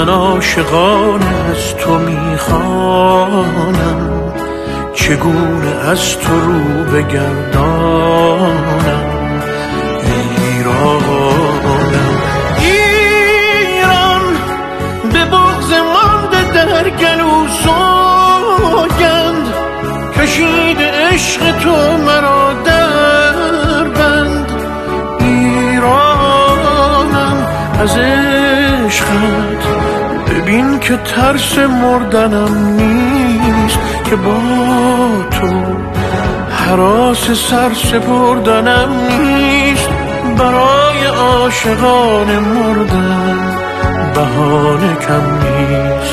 عاشقانه از تو میخوانم، چگونه از تو رو بگردانم. ایران به بغض مانده در گلو سوگند، کشید عشق تو مرا در بند. ایرانم از عشقت ببین که ترس مردنم نیست، که با تو هراس سر سپردنم نیست. برای عاشقان مردن بهانه کم نیست.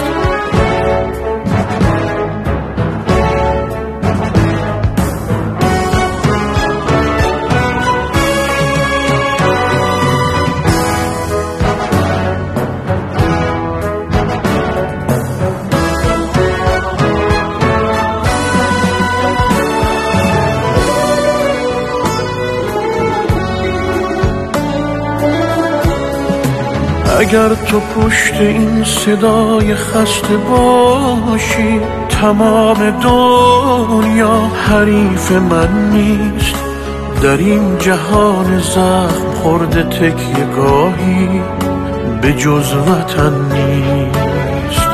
اگر تو پشت این صدای خسته باشی، تمام دنیا حریف من نیست. در این جهان زخم خورده تکیه گاهی به جز وطن نیست.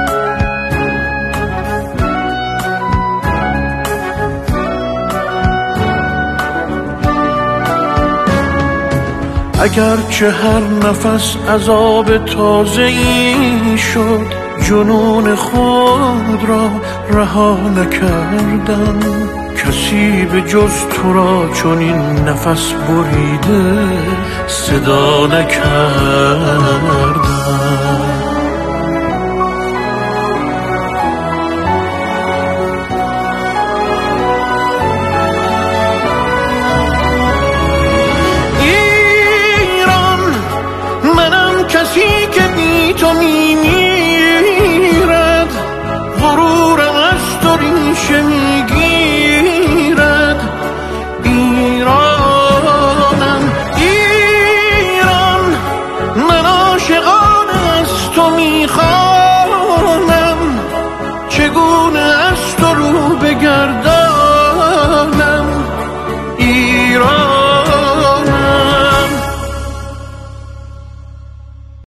اگرچه هر نفس عذاب تازه‌ای شد، جنون خود را رها نکردم. کسی به جز تو را چون این نفس بریده صدا نکردم.